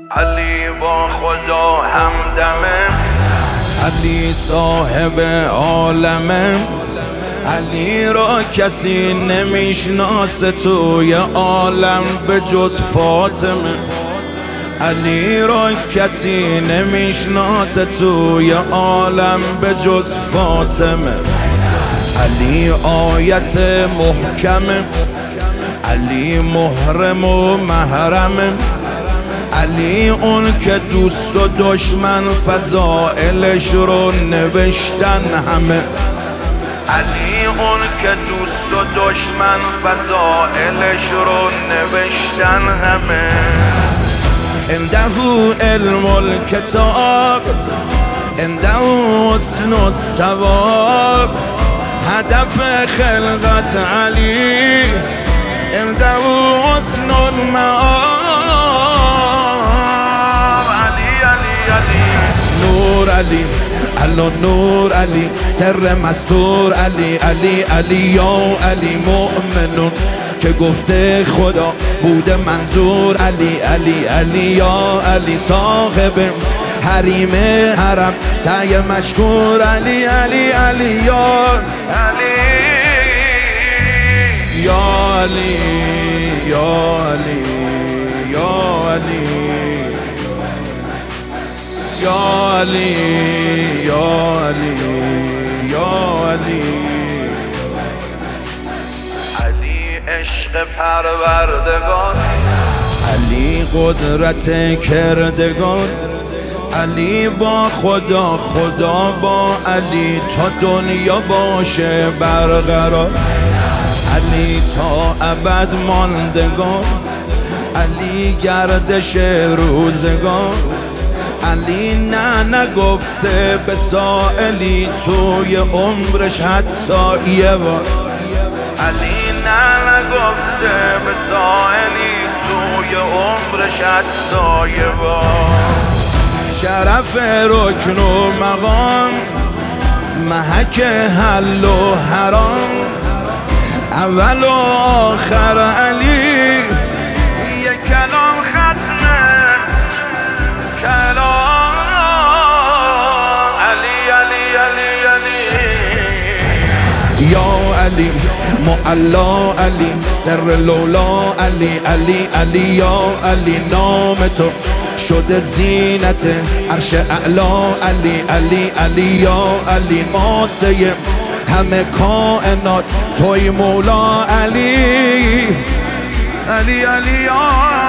علی با خدا همدمه، علی صاحب عالمه، علی را کسی نمیشناسه توی عالم به جز فاطمه، علی را کسی نمیشناسه توی عالم به جز فاطمه. علی آیت محکمه، علی محرم و محرمه، علی اون که دوست و دشمن فضائلش رو نوشتن همه، علی اون که دوست و دشمن فضائلش رو نوشتن همه. عنده علم الکتاب، عنده حسن الثواب، هدف خلقت علی عنده حسن المآب. علی علی علی نور علی، الله نور علی، سر مستور علی، علی علی یا علی مؤمنون که گفته خدا بوده منظور علی، علی علی یا علی صاحب حریم حرم سعی مشکور علی، علی علی یا علی یا علی یا علی یا علی یا علی یا علی یا علی. علی عشق پروردگار، علی قدرت کردگار، علی با خدا، خدا با علی تا دنیا باشه برقرار، علی تا ابد ماندگار، علی گردش روزگار، علی نه نگفته به سائلی توی عمرش حتی یه بار، علی نه نگفته به سائلی توی عمرش حتی یه بار. شرف رکن و مقام، محک حل و حرام، اول و آخر علی یک کلام ختمه کلام علی علی علی علی یا علی معلا علی سر لولا علی، علی علی یا علی نام تو شده زینت عرش اعلا علی، علی علی یا علی ماسه همه کائنات توی مولا علی، علی علی یا